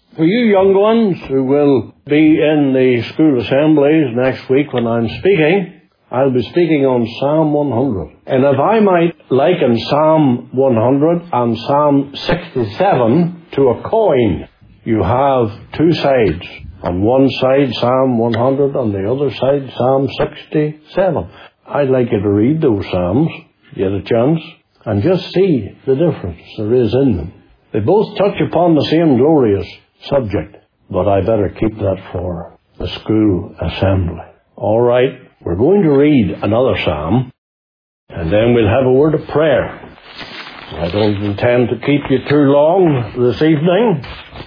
For you young ones who will be in the school assemblies next week when I'm speaking, I'll be speaking on Psalm 100. And if I might liken Psalm 100 and Psalm 67 to a coin, you have two sides. On one side, Psalm 100, on the other side, Psalm 67. I'd like you to read those Psalms, get a chance, and just see the difference there is in them. They both touch upon the same glorious subject, but I better keep that for the school assembly. All right, we're going to read another Psalm, and then we'll have a word of prayer. I don't intend to keep you too long this evening.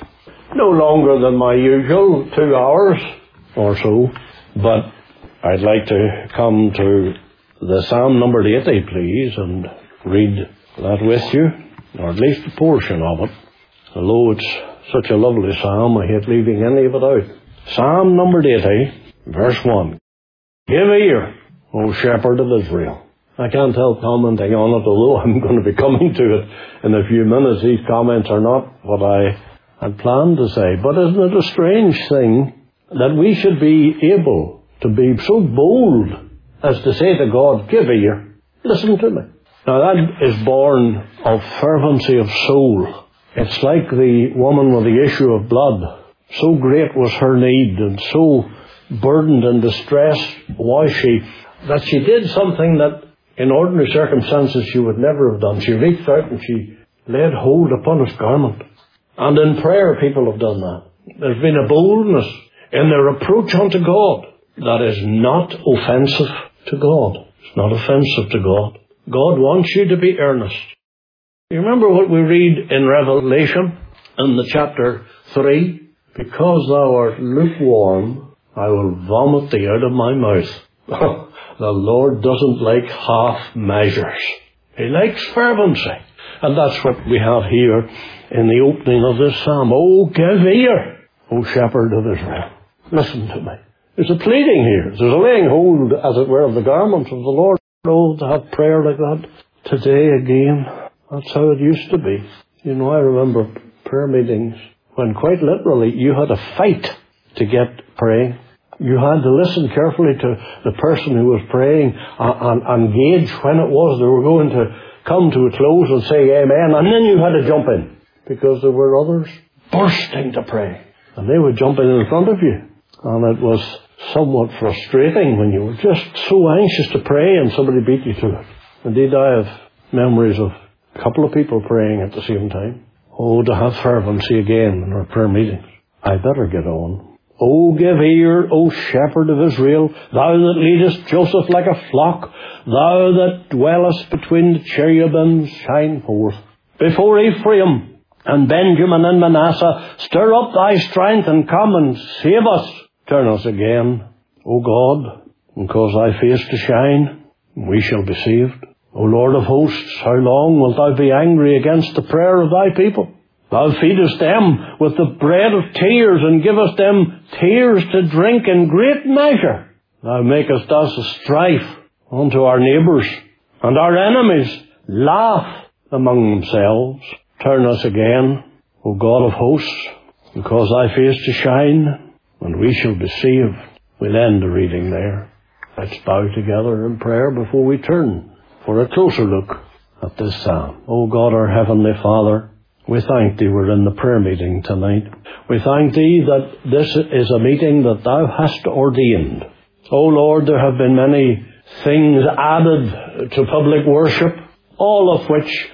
No longer than my usual 2 hours or so, but I'd like to come to the Psalm number 80, please, and read that with you, or at least a portion of it. Although it's such a lovely psalm, I hate leaving any of it out. Psalm number 80, verse 1. Give ear, O shepherd of Israel. I can't help commenting on it, although I'm going to be coming to it in a few minutes. These comments are not what I had planned to say. But isn't it a strange thing that we should be able to be so bold as to say to God, give ear, listen to me. Now that is born of fervency of soul. It's like the woman with the issue of blood. So great was her need and so burdened and distressed was she, that she did something that in ordinary circumstances she would never have done. She reached out and she laid hold upon his garment. And in prayer people have done that. There's been a boldness in their approach unto God that is not offensive to God. It's not offensive to God. God wants you to be earnest. You remember what we read in Revelation in the chapter 3? Because thou art lukewarm, I will vomit thee out of my mouth. The Lord doesn't like half measures. He likes fervency. And that's what we have here in the opening of this psalm. Oh, give ear, O shepherd of Israel. Listen to me. There's a pleading here. There's a laying hold, as it were, of the garments of the Lord. Oh, to have prayer like that today again. That's how it used to be. You know, I remember prayer meetings when quite literally you had to fight to get praying. You had to listen carefully to the person who was praying and gauge when it was they were going to come to a close and say amen, and then you had to jump in because there were others bursting to pray and they would jump in front of you, and it was somewhat frustrating when you were just so anxious to pray and somebody beat you to it. Indeed, I have memories of a couple of people praying at the same time. Oh, to have fervency again in our prayer meetings. I better get on. Oh, give ear, O shepherd of Israel, thou that leadest Joseph like a flock, thou that dwellest between the cherubims, shine forth. Before Ephraim and Benjamin and Manasseh, stir up thy strength and come and save us. Turn us again, O God, and cause thy face to shine, and we shall be saved. O Lord of hosts, how long wilt thou be angry against the prayer of thy people? Thou feedest them with the bread of tears, and givest them tears to drink in great measure. Thou makest us a strife unto our neighbours, and our enemies laugh among themselves. Turn us again, O God of hosts, and cause thy face to shine, and we shall be saved. We'll end the reading there. Let's bow together in prayer before we turn for a closer look at this psalm. O God, our Heavenly Father, we thank Thee we're in the prayer meeting tonight. We thank Thee that this is a meeting that Thou hast ordained. O Lord, there have been many things added to public worship, all of which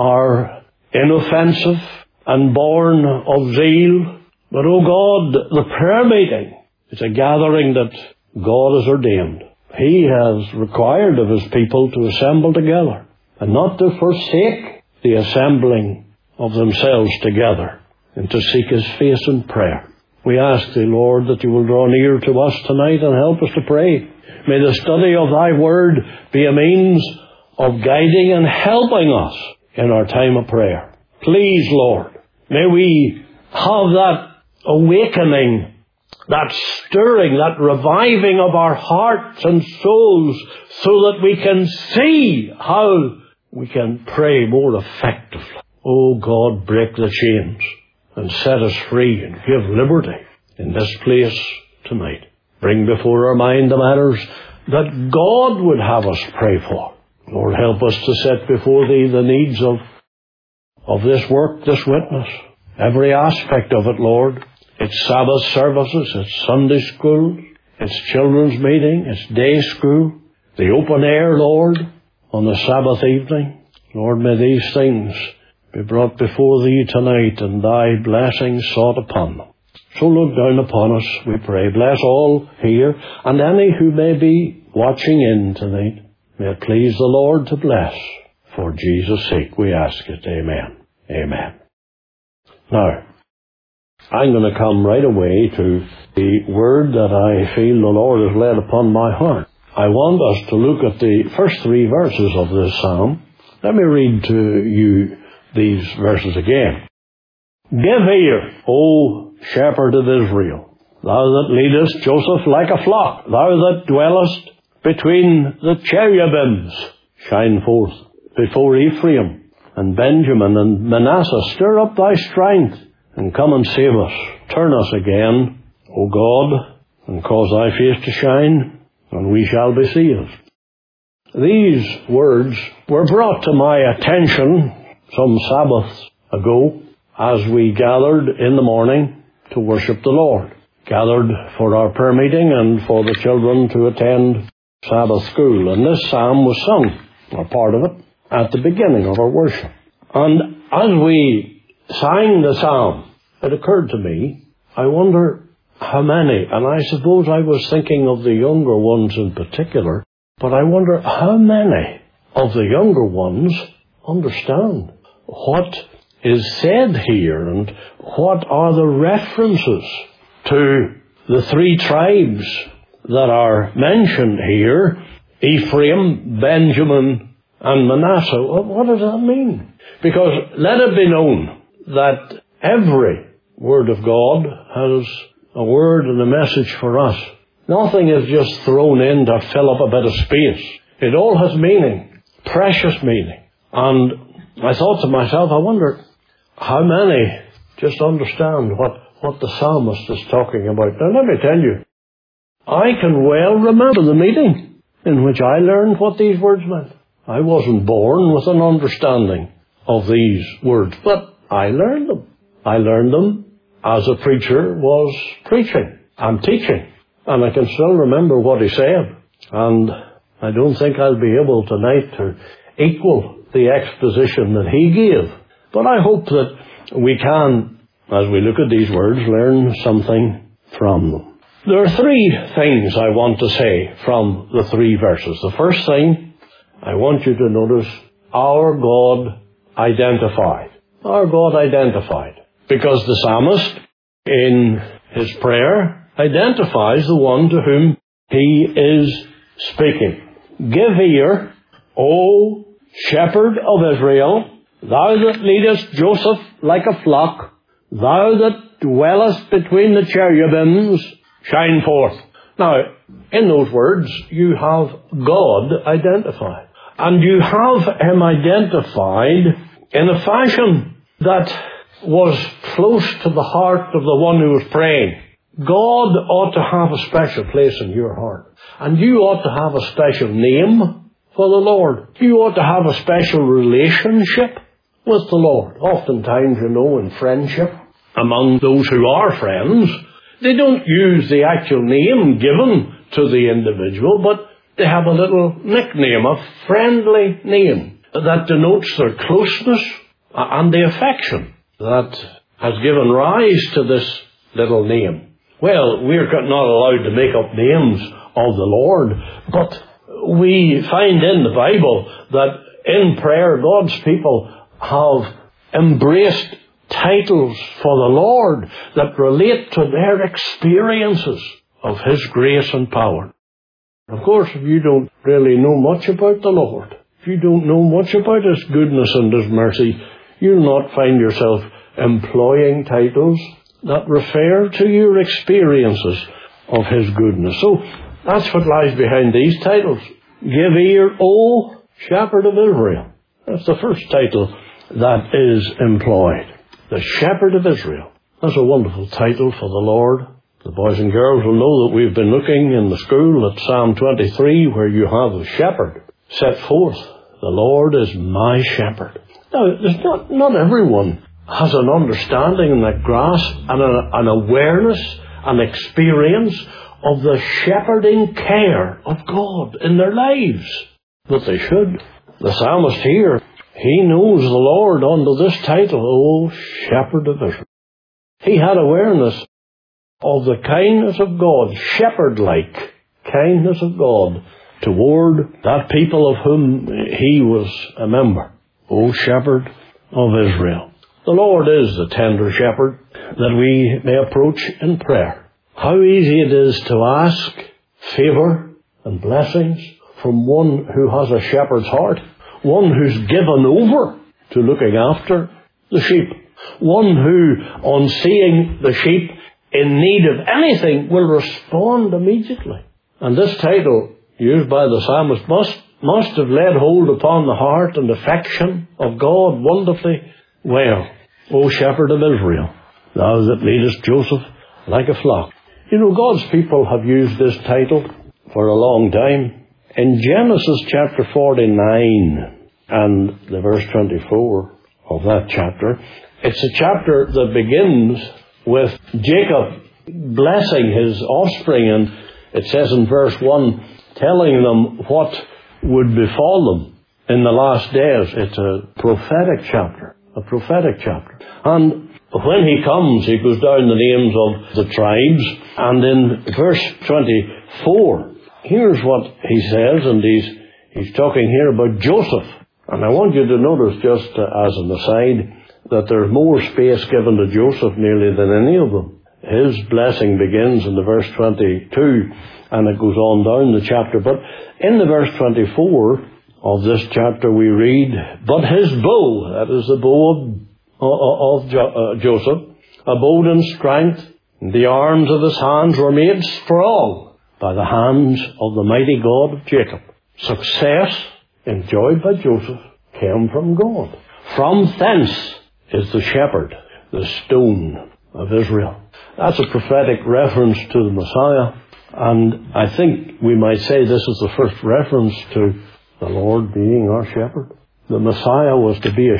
are inoffensive and born of zeal. But, O God, the prayer meeting is a gathering that God has ordained. He has required of His people to assemble together and not to forsake the assembling of themselves together and to seek His face in prayer. We ask Thee, Lord, that You will draw near to us tonight and help us to pray. May the study of Thy Word be a means of guiding and helping us in our time of prayer. Please, Lord, may we have that awakening, that stirring, that reviving of our hearts and souls so that we can see how we can pray more effectively. Oh God, break the chains and set us free and give liberty in this place tonight. Bring before our mind the matters that God would have us pray for. Lord, help us to set before Thee the needs of this work, this witness. Every aspect of it, Lord. It's Sabbath services, it's Sunday school, it's children's meeting, it's day school, the open air, Lord, on the Sabbath evening. Lord, may these things be brought before Thee tonight and Thy blessings sought upon them. So look down upon us, we pray. Bless all here and any who may be watching in tonight. May it please the Lord to bless. For Jesus' sake we ask it. Amen. Amen. Now, I'm going to come right away to the word that I feel the Lord has laid upon my heart. I want us to look at the first 3 verses of this psalm. Let me read to you these verses again. Give ear, O shepherd of Israel, thou that leadest Joseph like a flock, thou that dwellest between the cherubims. Shine forth before Ephraim and Benjamin and Manasseh. Stir up thy strength and come and save us. Turn us again, O God, and cause thy face to shine, and we shall be saved. These words were brought to my attention some Sabbaths ago as we gathered in the morning to worship the Lord. Gathered for our prayer meeting and for the children to attend Sabbath school. And this psalm was sung, or part of it, at the beginning of our worship. And as we sang the psalm, it occurred to me, I wonder how many, and I suppose I was thinking of the younger ones in particular, but I wonder how many of the younger ones understand what is said here and what are the references to the 3 tribes that are mentioned here, Ephraim, Benjamin, and Manasseh. What does that mean? Because let it be known that every word of God has a word and a message for us. Nothing is just thrown in to fill up a bit of space. It all has meaning, precious meaning. And I thought to myself, I wonder how many just understand what the psalmist is talking about. Now let me tell you, I can well remember the meeting in which I learned what these words meant. I wasn't born with an understanding of these words, but I learned them. I learned them as a preacher was preaching and teaching. And I can still remember what he said. And I don't think I'll be able tonight to equal the exposition that he gave. But I hope that we can, as we look at these words, learn something from them. There are 3 things I want to say from the 3 verses. The first thing, I want you to notice, our God identified. Our God identified. Because the psalmist, in his prayer, identifies the one to whom he is speaking. Give ear, O shepherd of Israel, thou that leadest Joseph like a flock, thou that dwellest between the cherubims, shine forth. Now, in those words, you have God identified. And you have Him identified in a fashion that was close to the heart of the one who was praying. God ought to have a special place in your heart. And you ought to have a special name for the Lord. You ought to have a special relationship with the Lord. Oftentimes, in friendship, among those who are friends, they don't use the actual name given to the individual, but they have a little nickname, a friendly name, that denotes their closeness and the affection that has given rise to this little name. Well, we're not allowed to make up names of the Lord, but we find in the Bible that in prayer, God's people have embraced titles for the Lord that relate to their experiences of His grace and power. Of course, if you don't really know much about the Lord, if you don't know much about His goodness and His mercy, you'll not find yourself employing titles that refer to your experiences of His goodness. So that's what lies behind these titles. Give ear, O Shepherd of Israel. That's the first title that is employed. the Shepherd of Israel. That's a wonderful title for the Lord. The boys and girls will know that we've been looking in the school at Psalm 23, where you have the shepherd set forth. The Lord is my shepherd. Now, not everyone has an understanding and a grasp and an awareness and experience of the shepherding care of God in their lives. But they should. The psalmist here, he knows the Lord under this title, O Shepherd of Israel. He had awareness of the kindness of God, shepherd-like kindness of God toward that people of whom he was a member. O Shepherd of Israel. The Lord is the tender shepherd that we may approach in prayer. How easy it is to ask favour and blessings from one who has a shepherd's heart, one who's given over to looking after the sheep, one who, on seeing the sheep in need of anything, will respond immediately. And this title, used by the psalmist, must have laid hold upon the heart and affection of God wonderfully well. O Shepherd of Israel, thou that leadest Joseph like a flock. You know, God's people have used this title for a long time. In Genesis chapter 49 and the verse 24 of that chapter, it's a chapter that begins with Jacob blessing his offspring, and it says in verse 1, telling them what would befall them in the last days. It's a prophetic chapter. And when he comes, he goes down the names of the tribes, and in verse 24, here's what he says, and he's talking here about Joseph. And I want you to notice, just as an aside, that there's more space given to Joseph nearly than any of them. His blessing begins in the verse 22, and it goes on down the chapter. But in the verse 24 of this chapter we read, but his bow, that is the bow of Joseph, abode in strength, and the arms of his hands were made strong by the hands of the mighty God of Jacob. Success enjoyed by Joseph came from God. From thence is the shepherd, the stone of Israel. That's a prophetic reference to the Messiah, and I think we might say this is the first reference to the Lord being our shepherd. The Messiah was to be a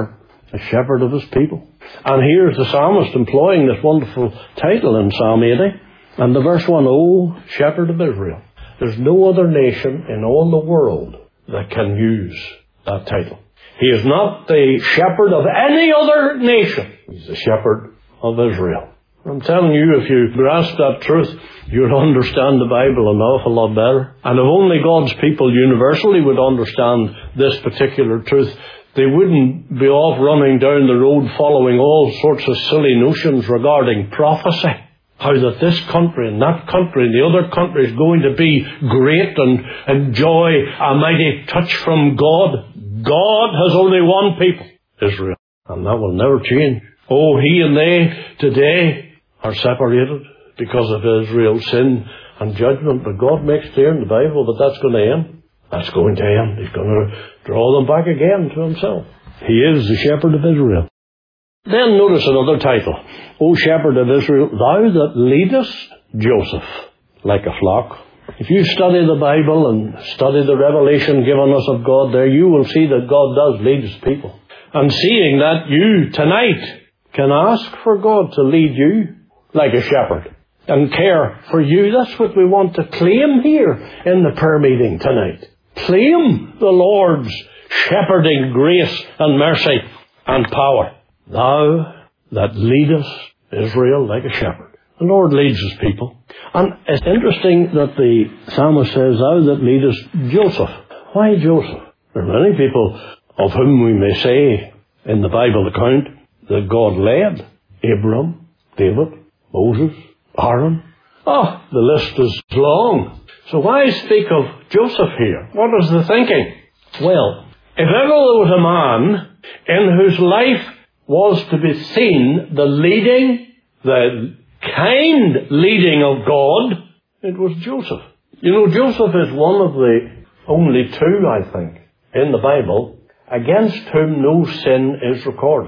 shepherd of his people. And here's the psalmist employing this wonderful title in Psalm 80, and the verse 1, O Shepherd of Israel. There's no other nation in all the world that can use that title. He is not the shepherd of any other nation. He's the shepherd of Israel. I'm telling you, if you grasp that truth, you'll understand the Bible an awful lot better. And if only God's people universally would understand this particular truth, they wouldn't be off running down the road following all sorts of silly notions regarding prophecy. How that this country and that country and the other country is going to be great and enjoy a mighty touch from God. God has only one people, Israel. And that will never change. Oh, he and they today are separated because of Israel's sin and judgment. But God makes clear in the Bible that that's going to end. That's going to end. He's going to draw them back again to himself. He is the shepherd of Israel. Then notice another title. O Shepherd of Israel, thou that leadest Joseph like a flock. If you study the Bible and study the revelation given us of God there, you will see that God does lead his people. And seeing that, you tonight can ask for God to lead you like a shepherd and care for you. That's what we want to claim here in the prayer meeting tonight. Claim the Lord's shepherding grace and mercy and power. Thou that leadest Israel like a shepherd. The Lord leads his people. And it's interesting that the psalmist says, thou that leadest Joseph. Why Joseph? There are many people of whom we may say in the Bible account that God led. Abraham, David, Moses, Aaron. The list is long. So why speak of Joseph here? What is the thinking? Well, if ever there was a man in whose life was to be seen the leading, the kind leading of God, it was Joseph. You know, Joseph is one of the only two, I think, in the Bible against whom no sin is recorded.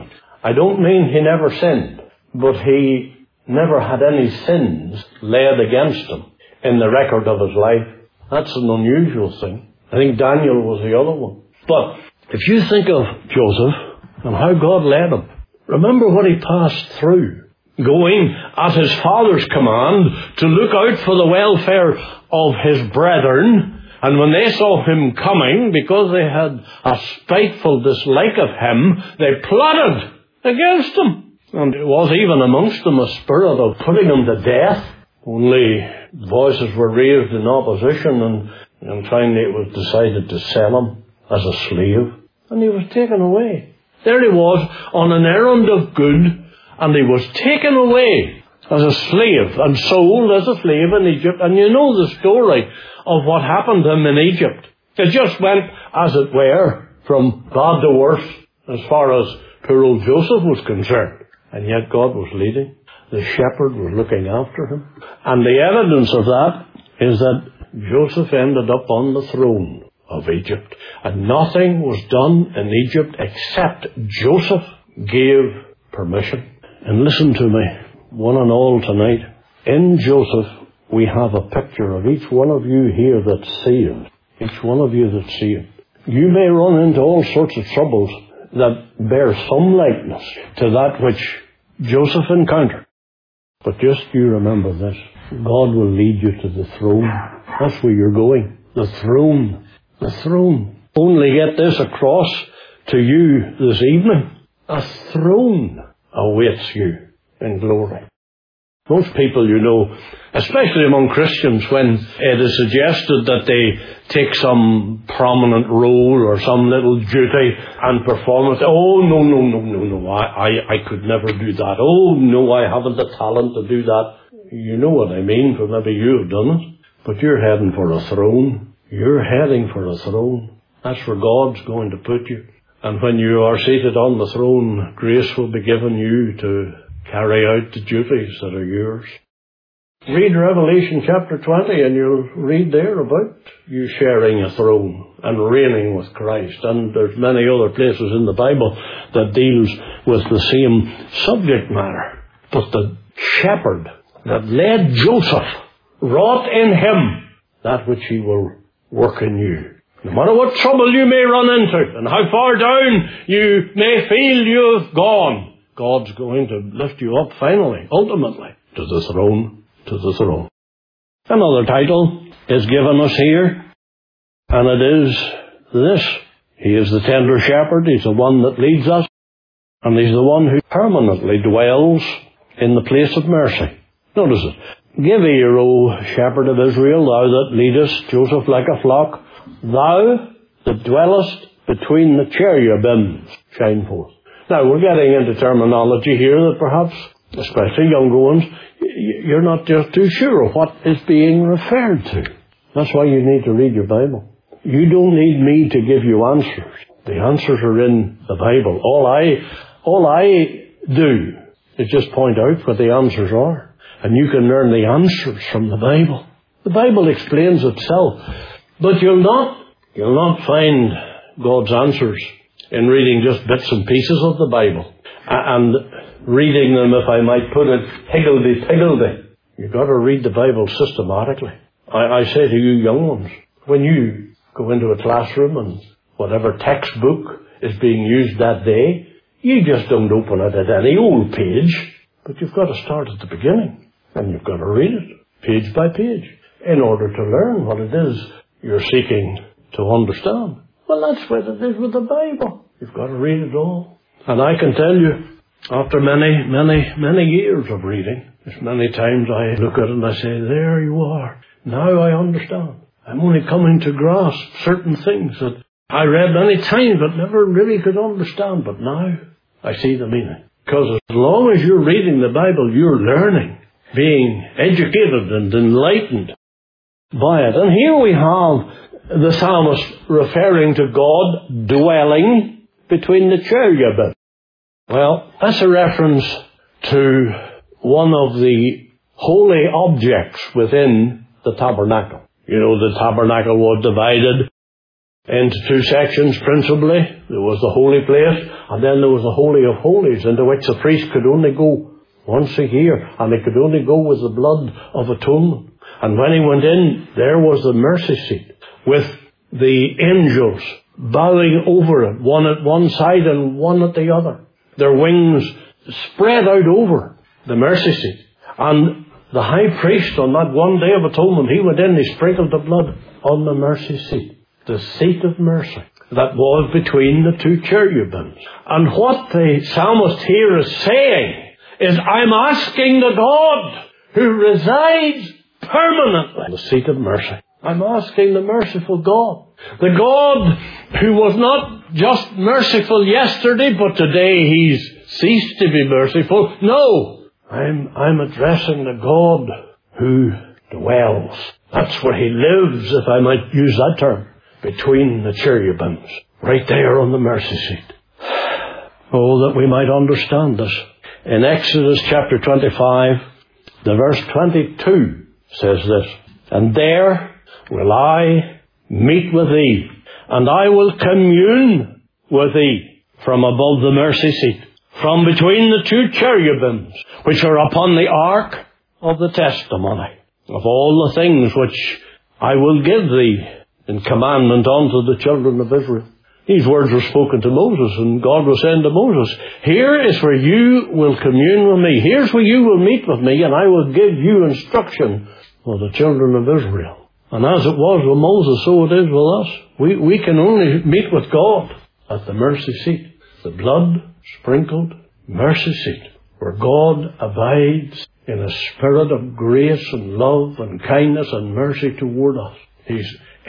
I don't mean he never sinned, but he never had any sins laid against him in the record of his life. That's an unusual thing. I think Daniel was the other one. But if you think of Joseph and how God led him, remember what he passed through, going at his father's command to look out for the welfare of his brethren. And when they saw him coming, because they had a spiteful dislike of him, they plotted against him. And it was even amongst them a spirit of putting him to death. Only voices were raised in opposition, and finally it was decided to sell him as a slave. And he was taken away. There he was on an errand of good, and he was taken away as a slave and sold as a slave in Egypt. And you know the story of what happened to him in Egypt. It just went, as it were, from bad to worse as far as poor old Joseph was concerned. And yet God was leading. The shepherd was looking after him. And the evidence of that is that Joseph ended up on the throne of Egypt. And nothing was done in Egypt except Joseph gave permission. And listen to me, one and all tonight. In Joseph, we have a picture of each one of you here that's saved. Each one of you that's saved. You may run into all sorts of troubles that bear some likeness to that which Joseph encountered. But just you remember this. God will lead you to the throne. That's where you're going. The throne. The throne. Only get this across to you this evening. A throne awaits you in glory. Most people, you know, especially among Christians, when it is suggested that they take some prominent role or some little duty and perform it, oh, no, I could never do that. Oh, no, I haven't the talent to do that. You know what I mean, for maybe you have done it. But you're heading for a throne. You're heading for a throne. That's where God's going to put you. And when you are seated on the throne, grace will be given you to carry out the duties that are yours. Read Revelation chapter 20 and you'll read there about you sharing a throne and reigning with Christ. And there's many other places in the Bible that deals with the same subject matter. But the shepherd that led Joseph wrought in him that which he will work in you. No matter what trouble you may run into and how far down you may feel you've gone, God's going to lift you up finally, ultimately, to the throne, to the throne. Another title is given us here, and it is this. He is the tender shepherd. He's the one that leads us, and he's the one who permanently dwells in the place of mercy. Notice it. Give ear, O shepherd of Israel, thou that leadest Joseph like a flock, thou that dwellest between the cherubims, shine forth. Now, we're getting into terminology here that perhaps, especially younger ones, you're not just too sure of what is being referred to. That's why you need to read your Bible. You don't need me to give you answers. The answers are in the Bible. All I do is just point out what the answers are. And you can learn the answers from the Bible. The Bible explains itself. But you'll not find God's answers in reading just bits and pieces of the Bible and reading them, if I might put it, higgledy-piggledy. You've got to read the Bible systematically. I say to you young ones, when you go into a classroom and whatever textbook is being used that day, you just don't open it at any old page, but you've got to start at the beginning and you've got to read it page by page in order to learn what it is you're seeking to understand. Well, that's what it is with the Bible. You've got to read it all. And I can tell you, after many years of reading, there's many times I look at it and I say, there you are. Now I understand. I'm only coming to grasp certain things that I read many times but never really could understand. But now I see the meaning. Because as long as you're reading the Bible, you're learning, being educated and enlightened by it. And here we have the psalmist referring to God dwelling between the cherubim. Well, that's a reference to one of the holy objects within the tabernacle. You know, the tabernacle was divided into two sections principally. There was the holy place, and then there was the Holy of Holies, into which the priest could only go once a year, and he could only go with the blood of atonement. And when he went in, there was the mercy seat, with the angels bowing over it, one at one side and one at the other, their wings spread out over the mercy seat. And the high priest, on that one day of atonement, he went in, he sprinkled the blood on the mercy seat, the seat of mercy that was between the two cherubims. And what the psalmist here is saying is, I'm asking the God who resides permanently in the seat of mercy. I'm asking the merciful God. The God who was not just merciful yesterday, but today He's ceased to be merciful. No, I'm addressing the God who dwells. That's where He lives, if I might use that term, between the cherubims, right there on the mercy seat. Oh, that we might understand this. In Exodus chapter 25, the verse 22 says this, and there will I meet with thee, and I will commune with thee from above the mercy seat, from between the two cherubims, which are upon the ark of the testimony, of all the things which I will give thee in commandment unto the children of Israel. These words were spoken to Moses, and God was saying to Moses, here is where you will commune with me. Here's where you will meet with me, and I will give you instruction for the children of Israel. And as it was with Moses, so it is with us. We can only meet with God at the mercy seat, the blood-sprinkled mercy seat, where God abides in a spirit of grace and love and kindness and mercy toward us. He's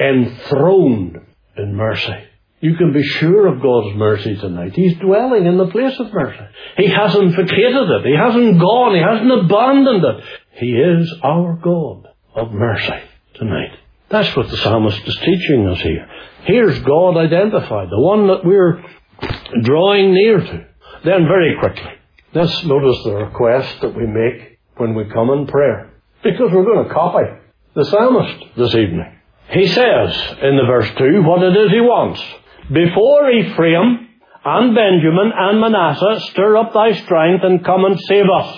enthroned in mercy. You can be sure of God's mercy tonight. He's dwelling in the place of mercy. He hasn't vacated it. He hasn't gone. He hasn't abandoned it. He is our God of mercy tonight. That's what the psalmist is teaching us here. Here's God identified, the one that we're drawing near to. Then very quickly, let's notice the request that we make when we come in prayer, because we're going to copy the psalmist this evening. He says in the verse 2 what it is he wants. Before Ephraim and Benjamin and Manasseh, stir up thy strength and come and save us.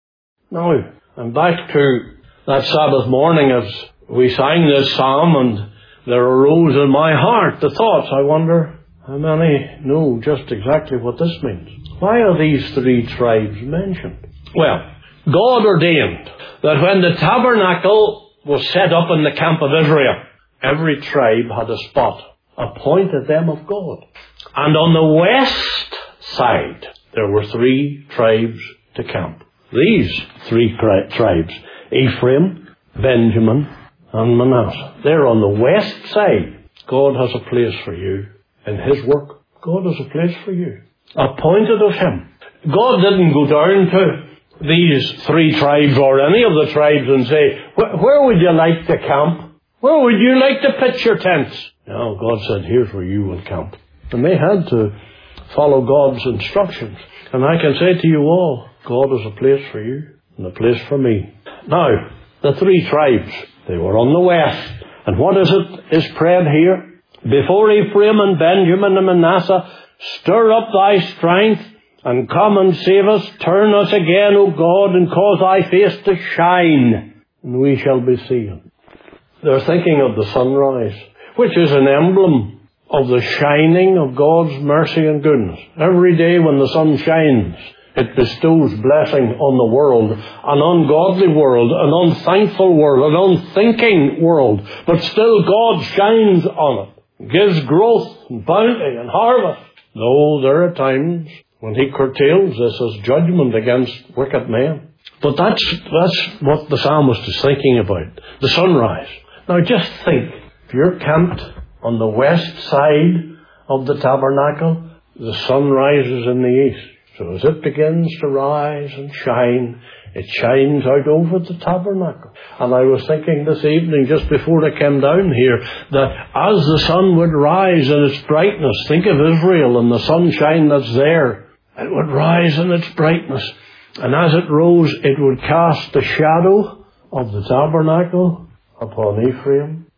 Now, I'm back to that Sabbath morning as we sang this psalm, and there arose in my heart the thoughts, I wonder how many know just exactly what this means. Why are these three tribes mentioned? Well, God ordained that when the tabernacle was set up in the camp of Israel, every tribe had a spot appointed them of God. And on the west side, there were three tribes to camp. These three tribes, Ephraim, Benjamin, and Manasseh. They're on the west side. God has a place for you in His work. God has a place for you, appointed of Him. God didn't go down to these three tribes or any of the tribes and say, where would you like to camp? Where would you like to pitch your tents? No, God said, here's where you will camp. And they had to follow God's instructions. And I can say to you all, God has a place for you and a place for me. Now, the three tribes, they were on the west. And what is it is prayed here? Before Ephraim and Benjamin and Manasseh, stir up thy strength and come and save us. Turn us again, O God, and cause thy face to shine, and we shall be saved. They're thinking of the sunrise, which is an emblem of the shining of God's mercy and goodness. Every day when the sun shines, it bestows blessing on the world, an ungodly world, an unthankful world, an unthinking world. But still God shines on it, gives growth and bounty and harvest. Though there are times when He curtails this as judgment against wicked men. But that's what the psalmist is thinking about, the sunrise. Now just think, if you're camped on the west side of the tabernacle, the sun rises in the east. So as it begins to rise and shine, it shines out over the tabernacle. And I was thinking this evening, just before I came down here, that as the sun would rise in its brightness, think of Israel and the sunshine that's there. It would rise in its brightness. And as it rose, it would cast the shadow of the tabernacle upon Ephraim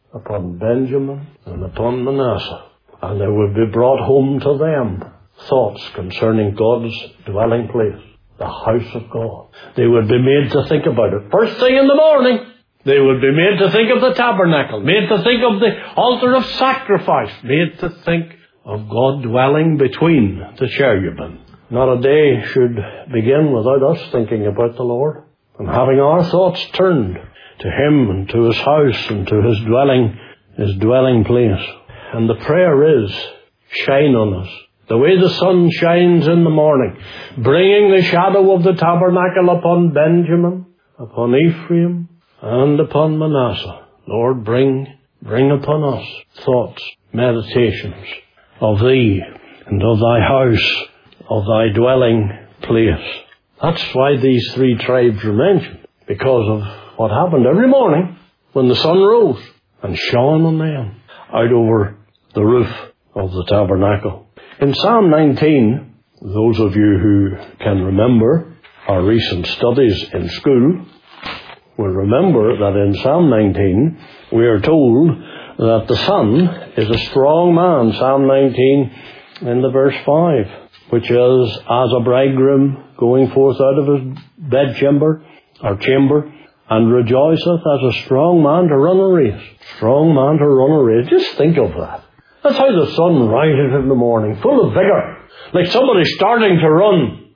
upon Benjamin and upon Manasseh. And there would be brought home to them thoughts concerning God's dwelling place, the house of God. They would be made to think about it. First thing in the morning, they would be made to think of the tabernacle, made to think of the altar of sacrifice, made to think of God dwelling between the cherubim. Not a day should begin without us thinking about the Lord and having our thoughts turned to Him and to His house and to His dwelling place. And the prayer is, shine on us, the way the sun shines in the morning, bringing the shadow of the tabernacle upon Benjamin, upon Ephraim, and upon Manasseh. Lord, bring upon us thoughts, meditations of Thee and of Thy house, of Thy dwelling place. That's why these three tribes are mentioned, because of what happened every morning when the sun rose and shone on them out over the roof of the tabernacle. In Psalm 19, those of you who can remember our recent studies in school will remember that in Psalm 19 we are told that the sun is a strong man. Psalm 19 in the verse 5, which is, as a bridegroom going forth out of his bedchamber or chamber, and rejoiceth as a strong man to run a race. Strong man to run a race. Just think of that. That's how the sun rises in the morning, full of vigour, like somebody starting to run.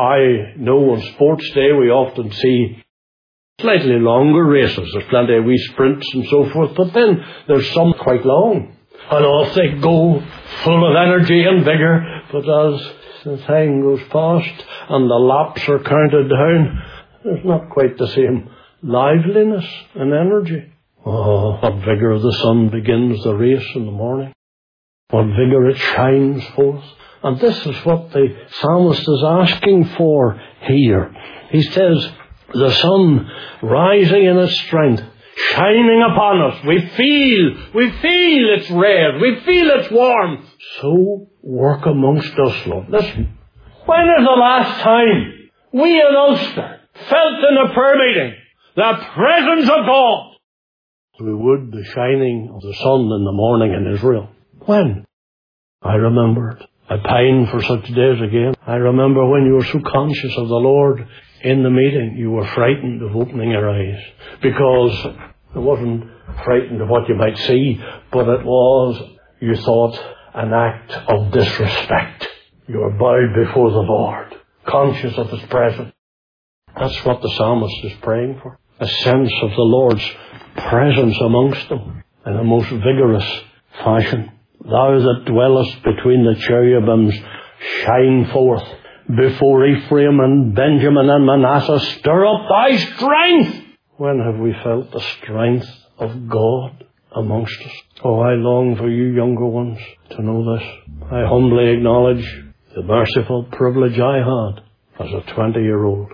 I know on sports day we often see slightly longer races. There's plenty of wee sprints and so forth, but then there's some quite long. And off they go, full of energy and vigour. But as the time goes past and the laps are counted down, there's not quite the same liveliness and energy. Oh, what vigour the sun begins the race in the morning. What vigour it shines forth. And this is what the psalmist is asking for here. He says, the sun rising in its strength, shining upon us. We feel its rays. We feel its warmth. So work amongst us, Lord. Listen, when is the last time we in Ulster felt in a prayer meeting the presence of God? We would the shining of the sun in the morning in Israel. When? I remember it. I pine for such days again. I remember when you were so conscious of the Lord in the meeting, you were frightened of opening your eyes. Because it wasn't frightened of what you might see, but it was, you thought, an act of disrespect. You were bowed before the Lord, conscious of His presence. That's what the psalmist is praying for. A sense of the Lord's presence amongst them in a most vigorous fashion. Thou that dwellest between the cherubims, shine forth before Ephraim and Benjamin and Manasseh. Stir up thy strength. When have we felt the strength of God amongst us? Oh, I long for you younger ones to know this. I humbly acknowledge the merciful privilege I had as a 20-year-old,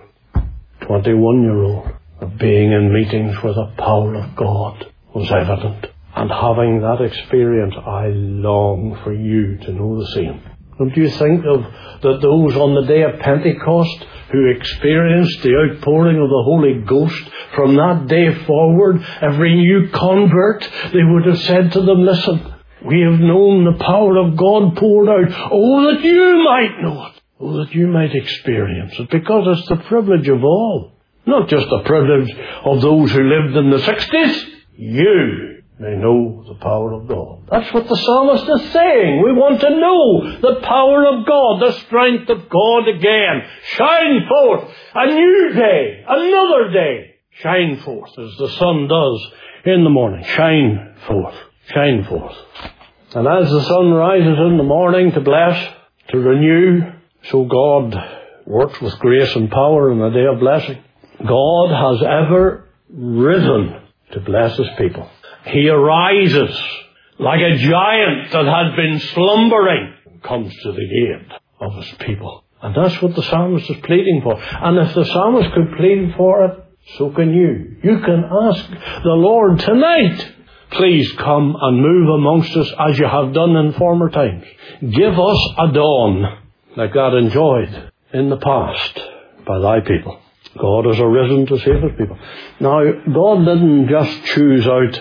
21-year-old, of being in meetings where the power of God was evident. And having that experience, I long for you to know the same. Don't you think of those on the day of Pentecost who experienced the outpouring of the Holy Ghost? From that day forward, every new convert, they would have said to them, listen, we have known the power of God poured out. Oh, that you might know it. Oh, that you might experience it. Because it's the privilege of all. Not just the privilege of those who lived in the 60s. You may know the power of God. That's what the psalmist is saying. We want to know the power of God, the strength of God again. Shine forth. A new day, another day. Shine forth as the sun does in the morning. Shine forth. Shine forth. And as the sun rises in the morning to bless, to renew, so God works with grace and power in the day of blessing. God has ever risen to bless His people. He arises like a giant that had been slumbering and comes to the aid of His people. And that's what the psalmist is pleading for. And if the psalmist could plead for it, so can you. You can ask the Lord tonight, please come and move amongst us as you have done in former times. Give us a dawn like that enjoyed in the past by thy people. God has arisen to save His people. Now, God didn't just choose out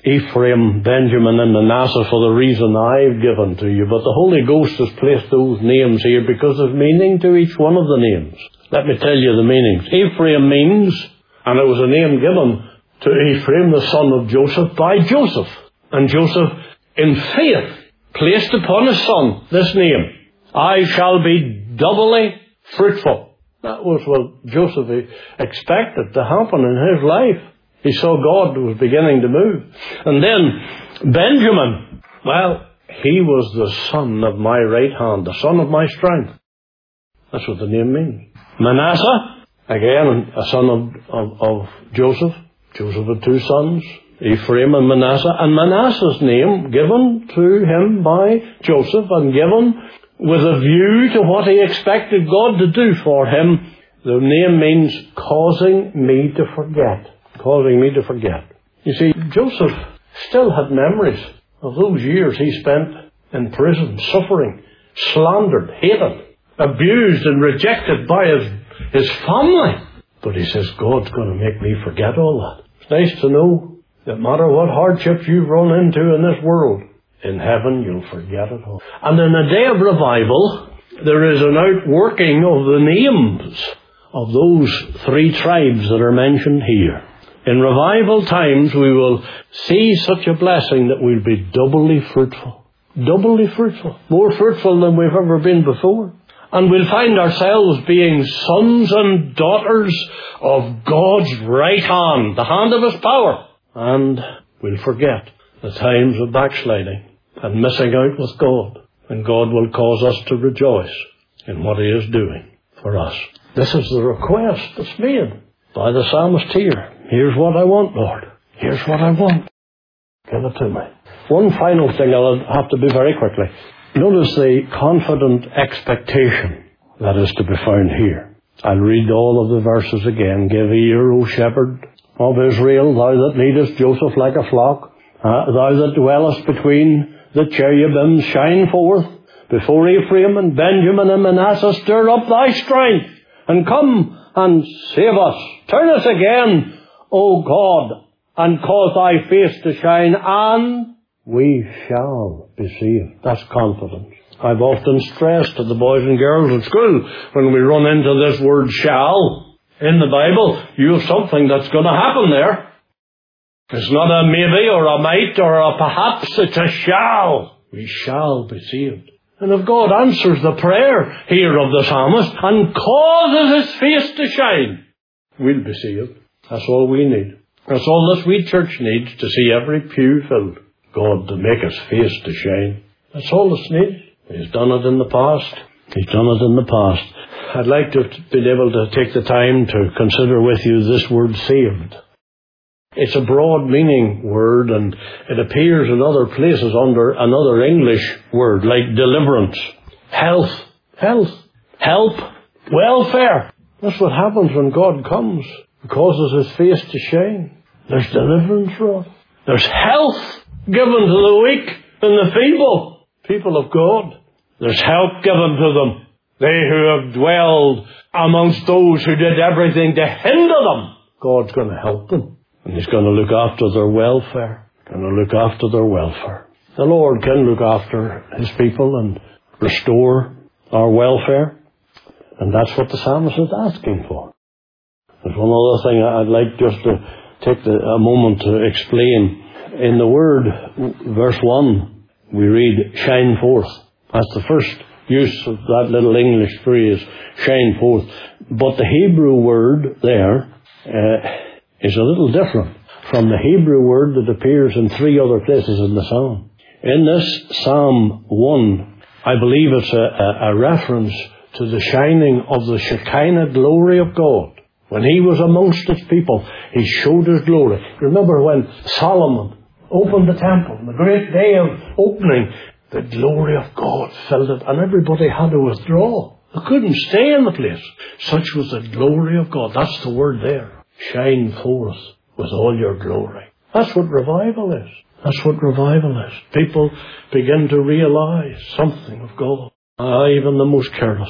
Ephraim, Benjamin, and Manasseh for the reason I've given to you. But the Holy Ghost has placed those names here because there's meaning to each one of the names. Let me tell you the meanings. Ephraim means, and it was a name given to Ephraim, the son of Joseph, by Joseph. And Joseph, in faith, placed upon his son this name: I shall be doubly fruitful. That was what Joseph expected to happen in his life. He saw God was beginning to move. And then Benjamin, well, he was the son of my right hand, the son of my strength. That's what the name means. Manasseh, again, a son of Joseph. Joseph had two sons, Ephraim and Manasseh. And Manasseh's name, given to him by Joseph and given with a view to what he expected God to do for him, the name means causing me to forget. Causing me to forget. You see, Joseph still had memories of those years he spent in prison, suffering, slandered, hated, abused and rejected by his family. But he says, God's going to make me forget all that. It's nice to know that no matter what hardships you've run into in this world, in heaven you'll forget it all. And in a day of revival, there is an outworking of the names of those three tribes that are mentioned here. In revival times, we will see such a blessing that we'll be doubly fruitful. Doubly fruitful. More fruitful than we've ever been before. And we'll find ourselves being sons and daughters of God's right hand, the hand of His power. And we'll forget the times of backsliding and missing out with God. And God will cause us to rejoice in what He is doing for us. This is the request that's made by the psalmist here. Here's what I want, Lord. Here's what I want. Give it to me. One final thing I'll have to do very quickly. Notice the confident expectation that is to be found here. I'll read all of the verses again. Give ear, O shepherd of Israel, thou that leadest Joseph like a flock, thou that dwellest between the cherubims, shine forth before Ephraim and Benjamin and Manasseh, stir up thy strength, and come and save us. Turn us again, O God, and cause thy face to shine, and we shall be saved. That's confidence. I've often stressed to the boys and girls at school, when we run into this word shall in the Bible, you have something that's going to happen there. It's not a maybe or a might or a perhaps, it's a shall. We shall be saved. And if God answers the prayer here of the psalmist and causes His face to shine, we'll be saved. That's all we need. That's all this wee church needs, to see every pew filled. God to make His face to shine. That's all that's needed. He's done it in the past. He's done it in the past. I'd like to be able to take the time to consider with you this word saved. It's a broad meaning word, and it appears in other places under another English word like deliverance, health, help, welfare. That's what happens when God comes. He causes His face to shine. There's deliverance, Rod. There's health given to the weak and the feeble people of God. There's help given to them. They who have dwelled amongst those who did everything to hinder them, God's going to help them. And He's going to look after their welfare. Going to look after their welfare. The Lord can look after His people and restore our welfare. And that's what the psalmist is asking for. There's one other thing I'd like just to take a moment to explain. In the word, verse 1, we read, shine forth. That's the first use of that little English phrase, shine forth. But the Hebrew word there is a little different from the Hebrew word that appears in 3 other places in the psalm. In this Psalm 1, I believe it's a reference to the shining of the Shekinah glory of God. When He was amongst His people, He showed His glory. Remember when Solomon opened the temple, the great day of opening, the glory of God filled it, and everybody had to withdraw. They couldn't stay in the place. Such was the glory of God. That's the word there. Shine forth with all your glory. That's what revival is. That's what revival is. People begin to realize something of God. Even the most careless.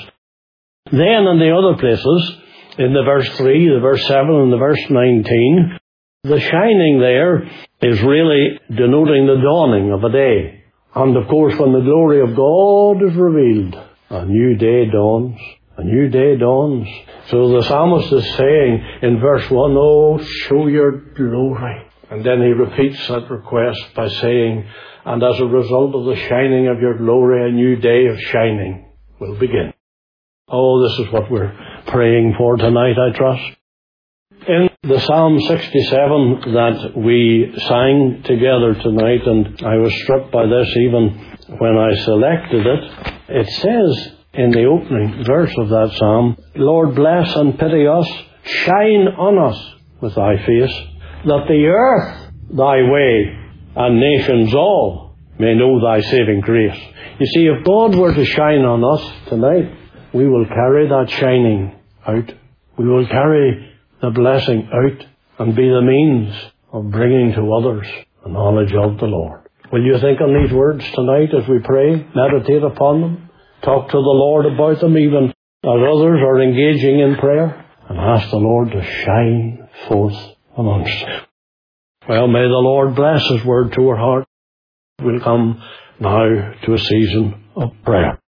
Then in the other places, in the verse 3, the verse 7 and the verse 19, The shining there is really denoting the dawning of a day. And of course, when the glory of God is revealed, a new day dawns. A new day dawns. So the psalmist is saying in verse 1, "Oh, show your glory." And then he repeats that request by saying, "And as a result of the shining of your glory, a new day of shining will begin." Oh, this is what we're praying for tonight, I trust. In the Psalm 67 that we sang together tonight, and I was struck by this even when I selected it, it says in the opening verse of that psalm, "Lord, bless and pity us, shine on us with thy face, that the earth thy way, and nations all may know thy saving grace." You see, if God were to shine on us tonight, we will carry that shining out. We will carry the blessing out and be the means of bringing to others the knowledge of the Lord. Will you think on these words tonight as we pray? Meditate upon them. Talk to the Lord about them even as others are engaging in prayer. And ask the Lord to shine forth amongst them. Well, may the Lord bless His word to our heart. We'll come now to a season of prayer.